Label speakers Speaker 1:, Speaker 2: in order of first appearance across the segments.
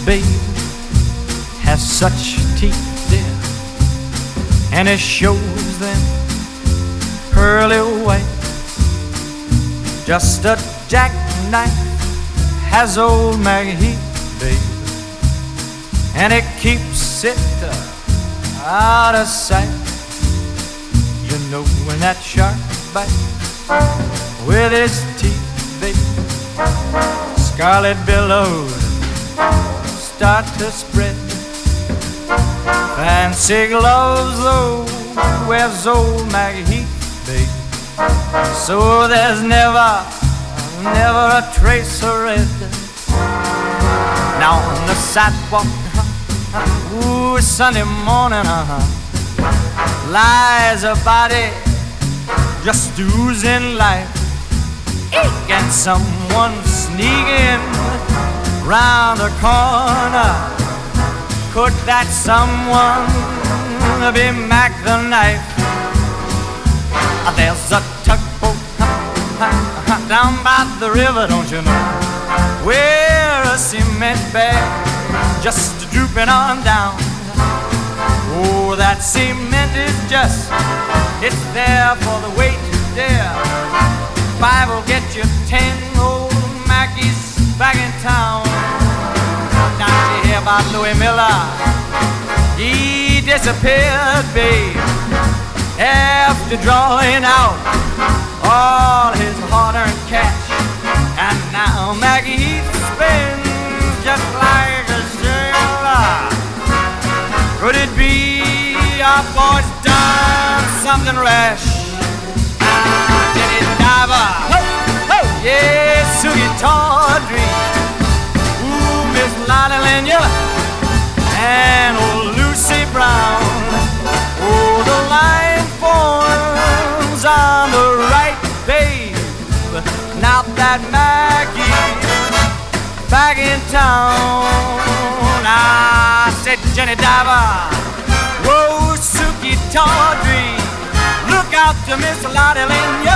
Speaker 1: baby has such teeth, dear, and it shows them pearly white. Just a jackknife has old Maggie Heath, baby, and it keeps it out of sight. You know when that shark bites with his teeth, baby, scarlet billows start to spread. Fancy gloves, though, wears old Maggie Heath, baby, so there's never a trace of red. Now on the sidewalk, ooh, Sunday morning, lies a body just oozing life. And someone sneaking round the corner. Could that someone be Mac the Knife? There's a tugboat down by the river, don't you know, where a cement bag just drooping on down. Oh, that cement is just, it's there for the weight to dare. 5 will get you 10 old Mackies back in town. Now you hear about Louis Miller? He disappeared, babe, after drawing out all his hard-earned cash. And now Maggie spins just like a sailor. Could it be our boy's done something rash? Jenny Diver, yeah, Sugie Tawdry, ooh, Miss Lolly Lenya, and old Lucy Brown. Oh, the line forms on the right, babe. Now that Maggie's back in town. I said, Jenny Diver, whoa, Sugie Tawdry, look out to Miss Lottie Lenya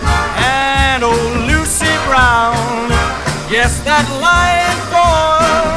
Speaker 1: and old Lucy Brown. Yes, that line forms